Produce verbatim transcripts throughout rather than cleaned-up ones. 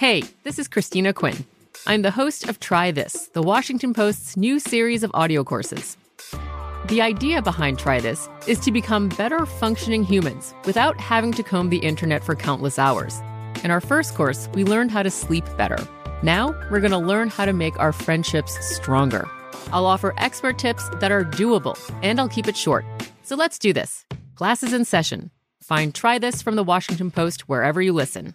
Hey, this is Christina Quinn. I'm the host of Try This, the Washington Post's new series of audio courses. The idea behind Try This is to become better functioning humans without having to comb the internet for countless hours. In our first course, we learned how to sleep better. Now, we're going to learn how to make our friendships stronger. I'll offer expert tips that are doable, and I'll keep it short. So let's do this. Class is in session. Find Try This from the Washington Post wherever you listen.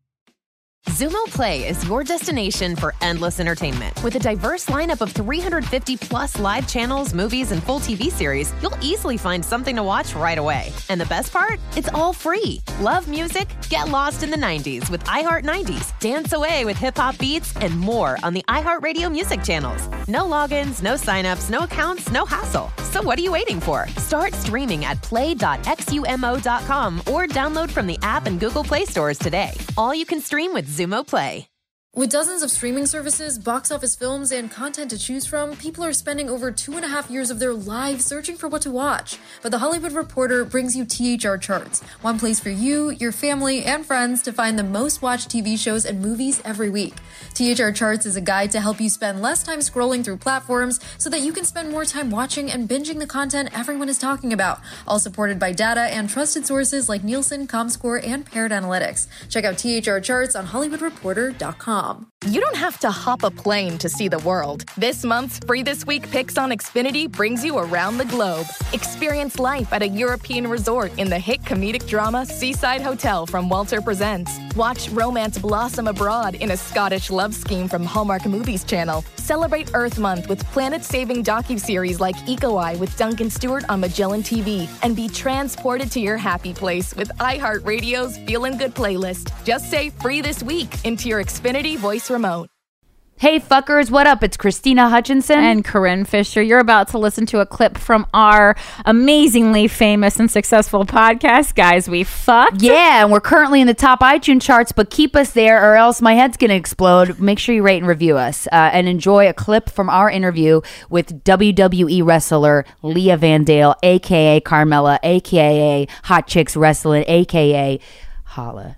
Xumo Play is your destination for endless entertainment. With a diverse lineup of three hundred fifty plus live channels, movies, and full T V series, you'll easily find something to watch right away. And the best part? It's all free. Love music? Get lost in the nineties with iHeart nineties. Dance away with hip-hop beats and more on the iHeartRadio music channels. No logins, no signups, no accounts, no hassle. So what are you waiting for? Start streaming at play dot xumo dot com or download from the app and Google Play stores today. All you can stream with Xumo Play. With dozens of streaming services, box office films, and content to choose from, people are spending over two and a half years of their lives searching for what to watch. But The Hollywood Reporter brings you T H R Charts, one place for you, your family, and friends to find the most watched T V shows and movies every week. T H R Charts is a guide to help you spend less time scrolling through platforms so that you can spend more time watching and binging the content everyone is talking about, all supported by data and trusted sources like Nielsen, Comscore, and Parrot Analytics. Check out T H R Charts on hollywood reporter dot com. You don't have to hop a plane to see the world. This month's Free This Week Picks on Xfinity brings you around the globe. Experience life at a European resort in the hit comedic drama Seaside Hotel from Walter Presents. Watch romance blossom abroad in a Scottish love scheme from Hallmark Movies Channel. Celebrate Earth Month with planet-saving docuseries like Eco-Eye with Duncan Stewart on Magellan T V. And be transported to your happy place with iHeartRadio's Feelin' Good playlist. Just say Free This Week into your Xfinity voice remote. Hey fuckers, what up? It's Christina Hutchinson and Corinne Fisher. You're about to listen to a clip from our amazingly famous and successful podcast, Guys We Fucked. Yeah, and we're currently in the top iTunes charts, but keep us there or else my head's going to explode. Make sure you rate and review us uh, and enjoy a clip from our interview with W W E wrestler Leah Vandale, a k a. Carmella, a k a. Hot Chicks Wrestling, a k a. Holla.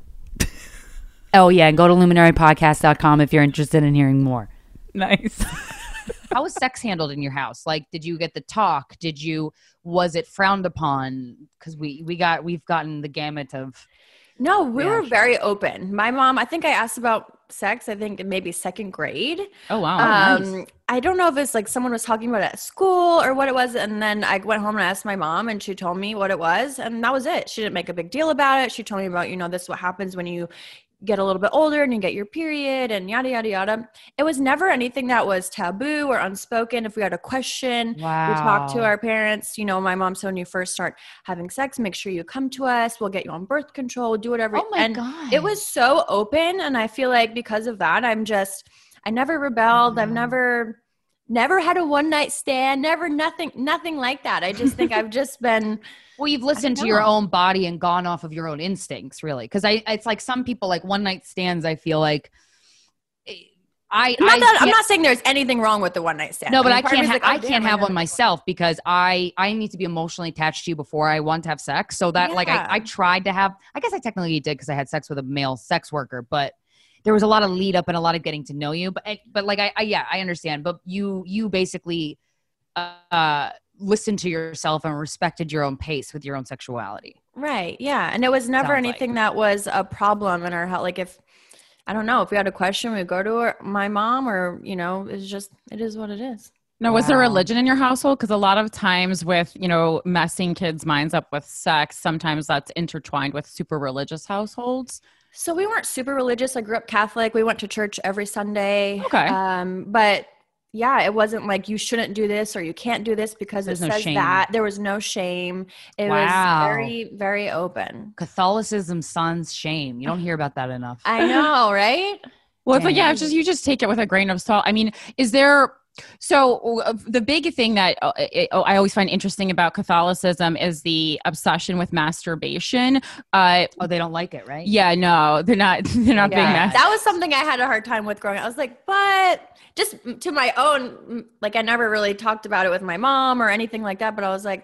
Oh, yeah, and go to luminary podcast dot com if you're interested in hearing more. Nice. How was sex handled in your house? Like, did you get the talk? Did you, was it frowned upon? Because we, we got, we've gotten the gamut of. No, we yeah. were very open. My mom, I think I asked about sex, I think in maybe second grade. Oh, wow. Um, nice. I don't know if it's like someone was talking about it at school or what it was. And then I went home and I asked my mom and she told me what it was. And that was it. She didn't make a big deal about it. She told me about, you know, this is what happens when you get a little bit older and you get your period and yada, yada, yada. It was never anything that was taboo or unspoken. If we had a question, wow. we talked to our parents. You know, my mom said, when you first start having sex, make sure you come to us. We'll get you on birth control. We'll do whatever. Oh my and God. It was so open. And I feel like because of that, I'm just, I never rebelled. Mm. I've never, never had a one night stand, never, nothing, nothing like that. I just think I've just been... Well, you've listened to your own body and gone off of your own instincts, really. Because I, it's like some people, like one night stands, I feel like I, not I that, I'm not saying there's anything wrong with the one night stand. No, but I, mean, I can't. Ha- like, I oh, can't damn, have I one myself because I I need to be emotionally attached to you before I want to have sex. So that Yeah. like I, I tried to have. I guess I technically did because I had sex with a male sex worker, but there was a lot of lead up and a lot of getting to know you. But but like I, I yeah I understand. But you you basically uh listened to yourself and respected your own pace with your own sexuality. Right. Yeah. And it was never Sounds anything like. that was a problem in our house. Like if, I don't know, if we had a question, we'd go to her, my mom or, you know, it's just, it is what it is. Now, was there Wow. religion in your household? Because a lot of times with, you know, messing kids' minds up with sex, sometimes that's intertwined with super religious households. So we weren't super religious. I grew up Catholic. We went to church every Sunday. Okay. Um, but yeah, it wasn't like you shouldn't do this or you can't do this because There's it no says shame. that. There was no shame. It Wow. was very, very open. Catholicism sans shame. You don't hear about that enough. I know, right? Well, it's like, yeah, Dang. it's just you just take it with a grain of salt. I mean, is there so uh, the big thing that uh, it, oh, I always find interesting about Catholicism is the obsession with masturbation. Uh, Oh, they don't like it, right? yeah, no, they're not. They're not big Yeah. mess. That was something I had a hard time with growing up. I was like, but just to my own, like I never really talked about it with my mom or anything like that. But I was like,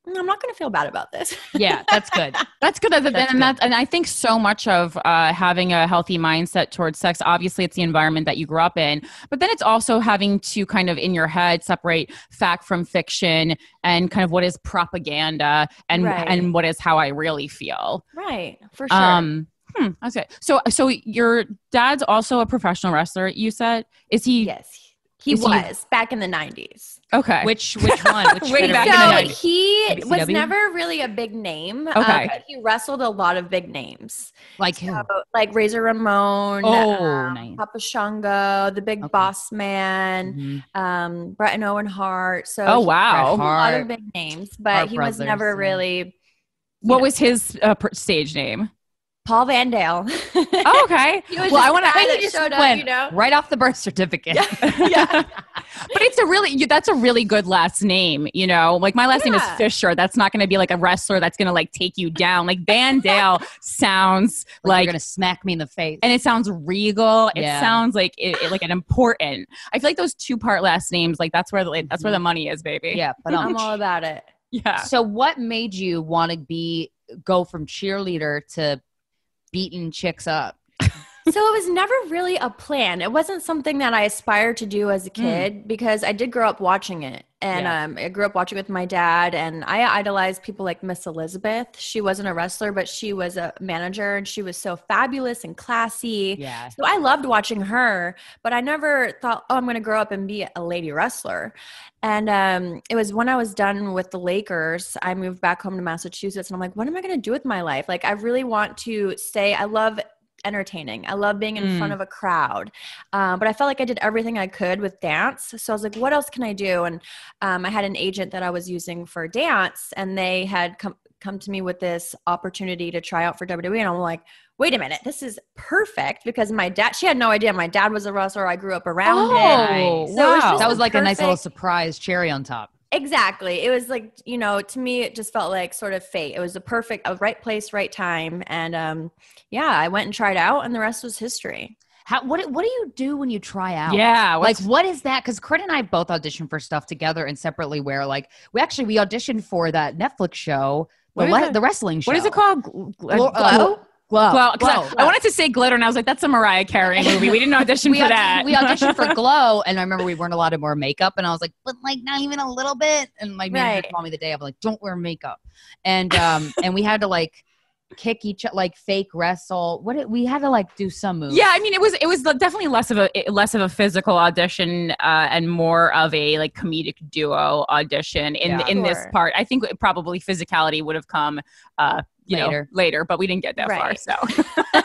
I'm not going to feel bad about this. Yeah, that's good. That's good. And, That's and, good. that's, and I think so much of uh, having a healthy mindset towards sex, obviously it's the environment that you grew up in, but then it's also having to kind of in your head separate fact from fiction and kind of what is propaganda and, Right. and what is how I really feel. Right. For sure. Um, hmm, okay. So, so your dad's also a professional wrestler, you said? Is he? yes. He is he- was back in the nineties. Okay. Which which one? Which Way back in the So nineties. he W C was W? never really a big name. Okay. um, but he wrestled a lot of big names. like who? So, like Razor Ramon, Oh, um, nice. Papa Shango, the Big Okay. Boss Man, Mhm. um, Brett and Owen Hart. So Oh, he- wow. a lot Hart. of big names, but Hart he was brothers, never yeah. really What was his uh, per- stage name? Paul Van Dale. Oh, okay. He was well, just I want the guy to. that He just showed up, went you know? right off the birth certificate. yeah. But it's a really you, that's a really good last name, you know. Like my last name is Yeah. Fisher. That's not going to be like a wrestler that's going to like take you down. Like Van Dale sounds Like, like, you're gonna smack me in the face. and it sounds regal. It Yeah. sounds like it, it- like an important. I feel like those two part last names, like that's where the, that's where the money is, baby. yeah, but I'm um, all about it. yeah. so what made you want to be go from cheerleader to beating chicks up? So it was never really a plan. It wasn't something that I aspired to do as a kid because I did grow up watching it. And Yeah. um, I grew up watching with my dad, and I idolized people like Miss Elizabeth. She wasn't a wrestler, but she was a manager, and she was so fabulous and classy. Yeah. So I loved watching her, but I never thought, oh, I'm going to grow up and be a lady wrestler. And um, it was when I was done with the Lakers, I moved back home to Massachusetts, and I'm like, what am I going to do with my life? Like, I really want to stay. I love entertaining. I love being in Mm. front of a crowd. Um, but I felt like I did everything I could with dance. So I was like, what else can I do? And um, I had an agent that I was using for dance, and they had come come to me with this opportunity to try out for W W E. And I'm like, wait a minute, this is perfect because my dad, she had no idea. My dad was a wrestler. I grew up around Oh, it. So it was wow. just That was a like a nice little perfect- surprise cherry on top. Exactly. It was like, you know, to me, it just felt like sort of fate. It was a perfect, a right place, right time. And um, yeah, I went and tried out, and the rest was history. How what what do you do when you try out? Yeah, like what's- what is that? Because Corinne and I both auditioned for stuff together and separately. Where like we actually we auditioned for that Netflix show, the, What is le- it? the wrestling show. What is it called? Gl- gl- Glow? Uh, Glow? Glow. Well, 'cause Glow. I, I wanted to say glitter, and I was like, "That's a Mariah Carey movie. We didn't audition we for aud- that. we auditioned for Glow, and I remember we weren't allowed to wear makeup, and I was like, but like not even a little bit. And my manager Right. told me the day of like, don't wear makeup, and um and we had to like kick each like fake wrestle. What it, we had to like do some moves. Yeah, I mean, it was it was definitely less of a less of a physical audition uh, and more of a like comedic duo audition in Yeah. in this Sure. part. I think it- probably physicality would have come, uh, you Later. know, later, but we didn't get that Right. far. So,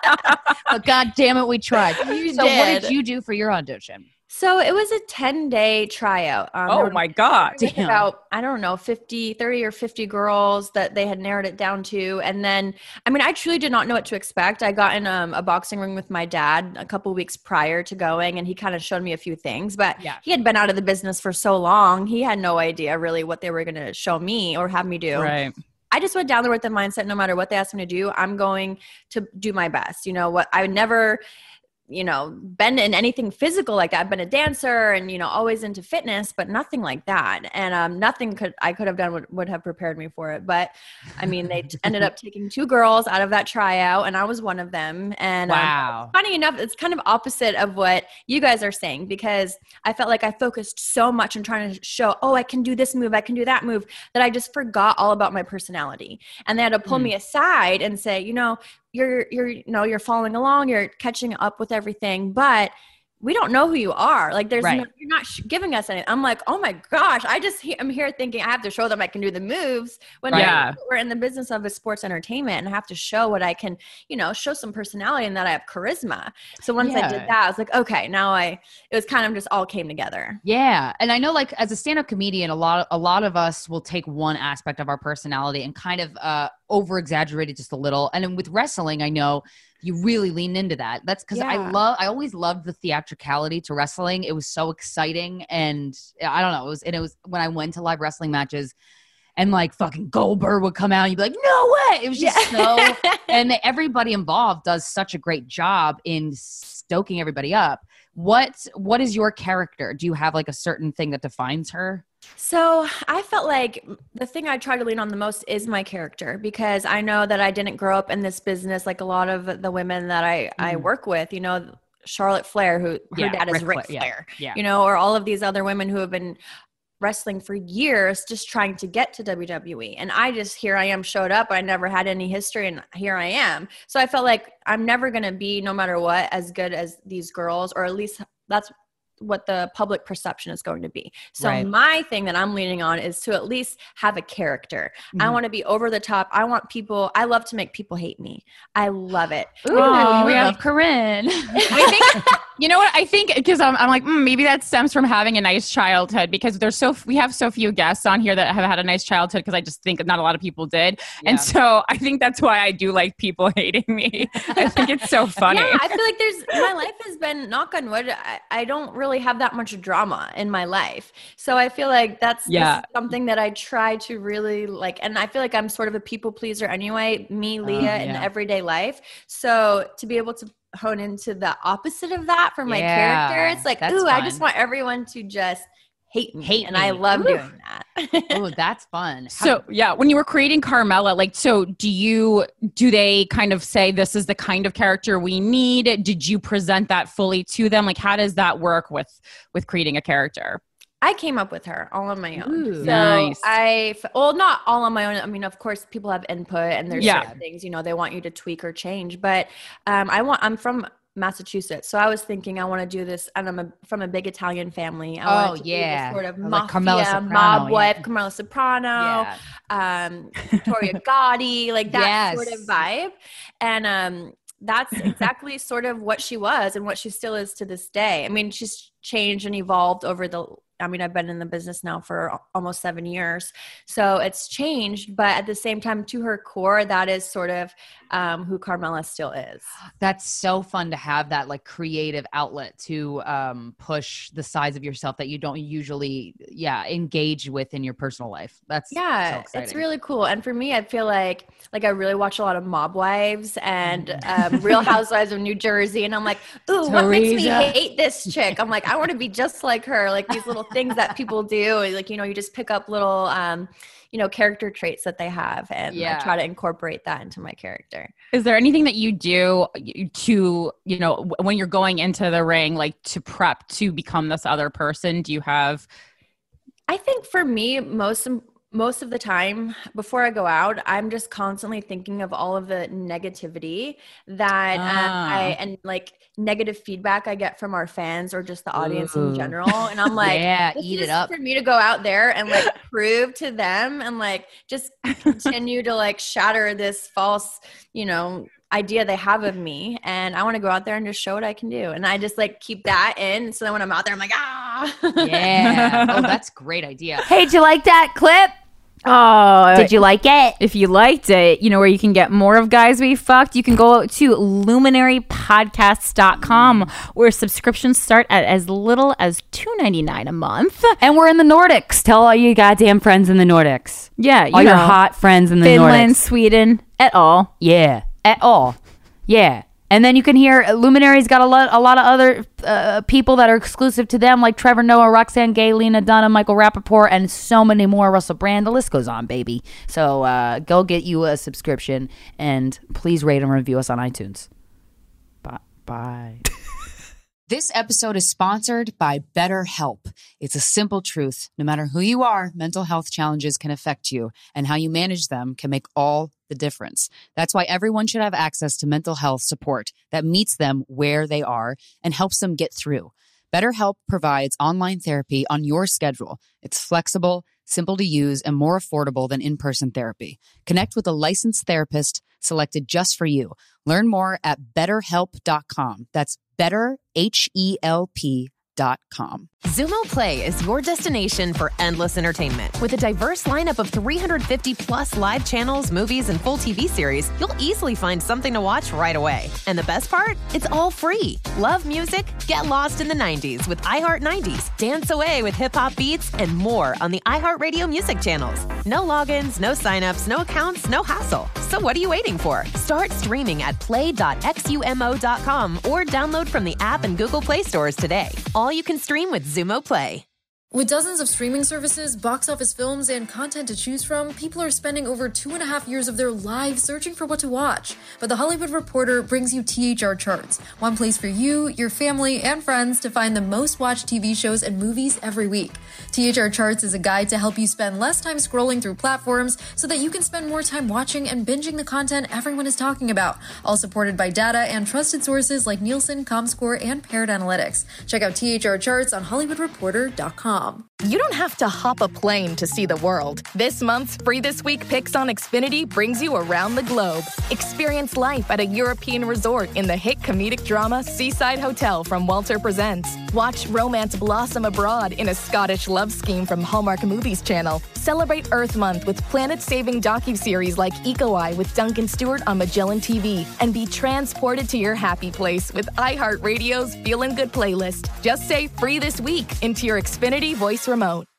But God damn it, we tried. You so what did. did you do for your audition? So it was a ten day tryout. Um, there oh were- my god, It was Damn. about, I don't know, fifty, thirty or fifty girls that they had narrowed it down to. And then, I mean, I truly did not know what to expect. I got in um, a boxing ring with my dad a couple weeks prior to going, and he kind of showed me a few things. But Yeah. he had been out of the business for so long, he had no idea really what they were going to show me or have me do. right? I just went down there with the mindset, no matter what they asked me to do, I'm going to do my best. You know what? I would never, you know, been in anything physical like that. I've been a dancer and, you know, always into fitness, but nothing like that. And um, nothing could I could have done would, would have prepared me for it. But I mean, they t- ended up taking two girls out of that tryout, and I was one of them. And um, Wow. funny enough, it's kind of opposite of what you guys are saying, because I felt like I focused so much on trying to show, oh, I can do this move, I can do that move, that I just forgot all about my personality. And they had to pull Mm. me aside and say, you know, you're, you're, you know, you're following along, you're catching up with everything, but we don't know who you are. Like, there's Right. no, you're not sh- giving us anything. I'm like, oh my gosh, I just, he- I'm here thinking I have to show them I can do the moves when Right. really Yeah. we're in the business of a sports entertainment, and I have to show what I can, you know, show some personality and that I have charisma. So once I Yeah. did that, I was like, okay, now I, it was kind of just all came together. Yeah, and I know, like as a stand-up comedian, a lot, a lot of us will take one aspect of our personality and kind of uh, over-exaggerate it just a little. And then with wrestling, I know you really lean into that. That's because I Yeah. love, I always loved the theatricality to wrestling. It was so exciting, and I don't know, it was, and it was when I went to live wrestling matches. And like fucking Goldberg would come out and you'd be like, no way. It was just so, and they, everybody involved does such a great job in stoking everybody up. What, what is your character? Do you have like a certain thing that defines her? So I felt like the thing I try to lean on the most is my character, because I know that I didn't grow up in this business like a lot of the women that I, mm. I work with, you know, Charlotte Flair, who her yeah, dad is Ric Ric Flair, Flair. Yeah. you know, or all of these other women who have been wrestling for years just trying to get to W W E. And I just, here I am, showed up. I never had any history, and here I am. So I felt like I'm never going to be, no matter what, as good as these girls, or at least that's what the public perception is going to be. So right. my thing that I'm leaning on is to at least have a character. Mm-hmm. I want to be over the top. I want people, I love to make people hate me. I love it. Ooh, oh, we love Corinne. I think, you know what? I think because I'm, I'm like, mm, maybe that stems from having a nice childhood, because there's so, we have so few guests on here that have had a nice childhood, because I just think not a lot of people did. Yeah. And so I think that's why I do like people hating me. I think it's so funny. Yeah, I feel like there's, my life has been, knock on wood, I, I don't really have that much drama in my life. So I feel like that's yeah. something that I try to really like, and I feel like I'm sort of a people pleaser anyway, me, Leah, um, yeah. in everyday life. So to be able to hone into the opposite of that for my yeah, character, it's like, ooh, fun. I just want everyone to just hate me. Hate and me. I love Ooh. doing that. Oh, that's fun. So How- yeah, when you were creating Carmella, like, so do you, do they kind of say, this is the kind of character we need? Did you present that fully to them? Like, how does that work with, with creating a character? I came up with her all on my own. Ooh, so nice. I, well, not all on my own. I mean, of course, people have input, and there's yeah. certain things, you know, they want you to tweak or change. But um, I want, I'm from Massachusetts, so I was thinking I want to do this, and I'm a, from a big Italian family. I oh yeah, sort of like mafia, mob wife, yeah. Carmella Soprano, yeah. um, Victoria Gotti, like that yes. sort of vibe, and um. That's exactly sort of what she was and what she still is to this day. I mean, she's changed and evolved over the, I mean, I've been in the business now for almost seven years. So it's changed, but at the same time, to her core, that is sort of um, who Carmella still is. That's so fun to have that like creative outlet to um, push the sides of yourself that you don't usually, yeah, engage with in your personal life. That's yeah, so exciting. It's really cool. And for me, I feel like, like I really watch a lot of Mob Wives and um, Real Housewives of New Jersey. And I'm like, ooh, what makes me hate this chick? I'm like, I want to be just like her. Like these little things that people do. Like, you know, you just pick up little, um, you know, character traits that they have. And yeah. I try to incorporate that into my character. Is there anything that you do to, you know, when you're going into the ring, like to prep to become this other person? Do you have? I think for me, most Most of the time before I go out, I'm just constantly thinking of all of the negativity that ah. um, I and like negative feedback I get from our fans or just the audience Ooh. in general. And I'm like, yeah, this eat is it up for me to go out there and like prove to them and like just continue to like shatter this false, you know, idea they have of me. And I want to go out there and just show what I can do. And I just like keep that in. So then when I'm out there, I'm like, ah, yeah. Oh, that's a great idea. Hey, did you like that clip? Oh, did you like it? If you liked it, you know where you can get more of Guys We Fucked? You can go to luminary podcasts dot com, where subscriptions start at as little as two dollars and ninety-nine cents a month. And we're in the Nordics. Tell all you goddamn friends in the Nordics. Yeah, you all know, your hot friends in the Finland, Nordics. Sweden, et al. Yeah, et al. Yeah. And then you can hear Luminary's got a lot, a lot of other uh, people that are exclusive to them, like Trevor Noah, Roxanne Gay, Lena Dunham, Michael Rappaport, and so many more. Russell Brand. The list goes on, baby. So uh, go get you a subscription, and please rate and review us on iTunes. Bye. Bye. This episode is sponsored by BetterHelp. It's a simple truth. No matter who you are, mental health challenges can affect you, and how you manage them can make all the difference. That's why everyone should have access to mental health support that meets them where they are and helps them get through. BetterHelp provides online therapy on your schedule. It's flexible, simple to use, and more affordable than in-person therapy. Connect with a licensed therapist selected just for you. Learn more at better help dot com. That's better, H E L P dot com. Zumo Play is your destination for endless entertainment. With a diverse lineup of three hundred fifty plus live channels, movies, and full T V series, you'll easily find something to watch right away. And the best part? It's all free. Love music? Get lost in the nineties with iHeart nineties. Dance away with hip-hop beats and more on the iHeartRadio music channels. No logins, no signups, no accounts, no hassle. So what are you waiting for? Start streaming at play dot xumo dot com or download from the app and Google Play stores today. All you can stream with Zumo Play. With dozens of streaming services, box office films, and content to choose from, people are spending over two and a half years of their lives searching for what to watch. But The Hollywood Reporter brings you T H R Charts, one place for you, your family, and friends to find the most watched T V shows and movies every week. T H R Charts is a guide to help you spend less time scrolling through platforms so that you can spend more time watching and binging the content everyone is talking about, all supported by data and trusted sources like Nielsen, ComScore, and Paired Analytics. Check out T H R Charts on Hollywood Reporter dot com. You don't have to hop a plane to see the world. This month's Free This Week Picks on Xfinity brings you around the globe. Experience life at a European resort in the hit comedic drama Seaside Hotel from Walter Presents. Watch romance blossom abroad in a Scottish love scheme from Hallmark Movies Channel. Celebrate Earth Month with planet-saving docuseries like Eco Eye with Duncan Stewart on Magellan T V. And be transported to your happy place with iHeartRadio's Feelin' Good playlist. Just say Free This Week into your Xfinity voice remote.